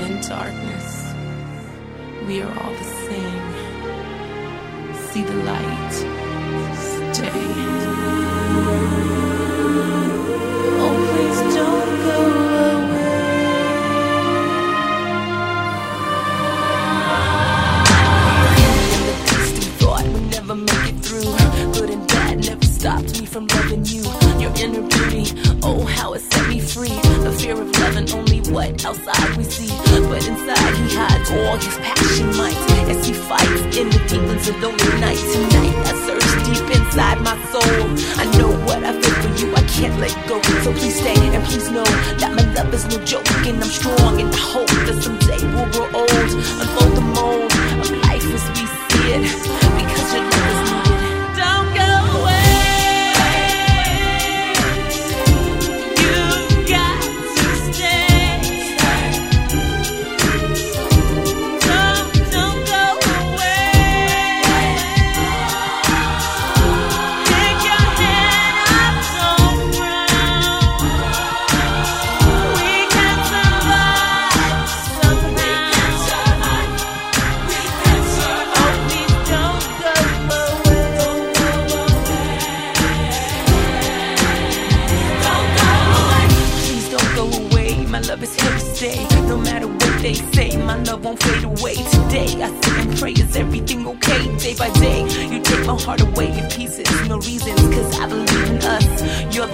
in darkness, we are all the same. See the light, stay. Oh, please don't go away. The distant thought would never make it through. Good and bad never stopped me from loving you. Your inner beauty, oh how it set me free. The fear of loving only what outside we see, but inside he hides all his passion might as he fights in the demons of lonely night. Tonight I search deep inside my soul. I know what I feel for you, I can't let go. So please stay and please know that my love is no joke, and I'm strong in the hope that someday we'll grow old. Unfold the mold of life as we see it, because your love is needed. Don't go away. My love is here to stay. No matter what they say, my love won't fade away. Today I sit and pray, is everything okay? Day by day, you take my heart away in pieces. No reasons, cause I believe in us. Your